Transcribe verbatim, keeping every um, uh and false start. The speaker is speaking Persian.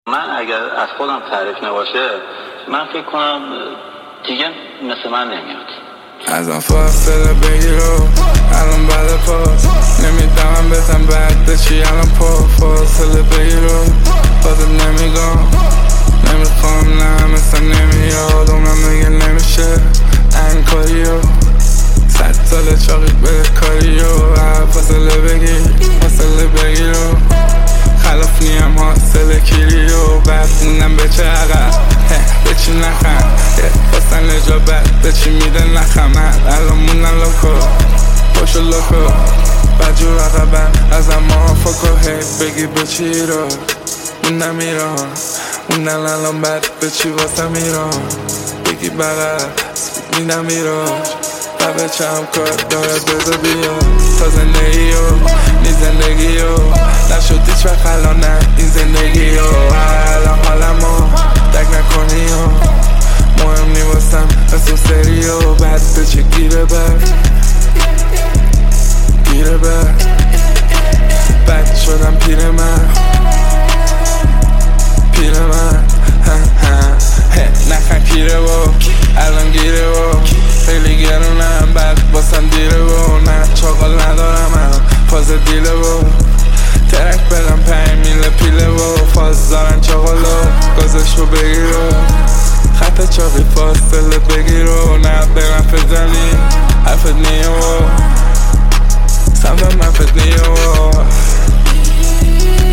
من اگر از خودم تعریف نباشه من فکر کنم دیگه مثل من نمیاد. ازم فاصله بگیرو الان بعد پاس نمیدونم بزن بعد چی الان پا فاصله بگیرو بازم نمیگم نمیخوام نه مثل نمیاد اونم میگه نمیشه این کاریو صد سال چاقی بده کاریو فاصله بگیر فاصله بگیرو خلاف نیم حاصل کلیو بعد موندم به چه عقب به چی نخم بستن لجابت به چی میده نخم الان موندم لکو پاشو لکو بجور عقبم از اما فکر هی بگی به چی رو موندم ایران موندن الان بد به چی واسه میران بگی بغل میدم ایران و به چم کار دارد بذار بیا تا زندگی و نی زندگی و نشد هیچ وقت الان نه این زندگی و الان حالمو دک نکنی و مهم نی واسم مثل سری و بعد به چه گیره بر گیره بر بد شدم پیر من پیر من نخن کیره و الان گیره و خیلی گرونم بعد باسم دیره و نه چاقال ندارم من فاز دیله و ترک بدم پنج میله پیله و فاز دارن چاقالو گازشو بگیر و خط چاقی فاصله بگیر و نه برم فزنی حرفت نیه و سمت من فت نیه و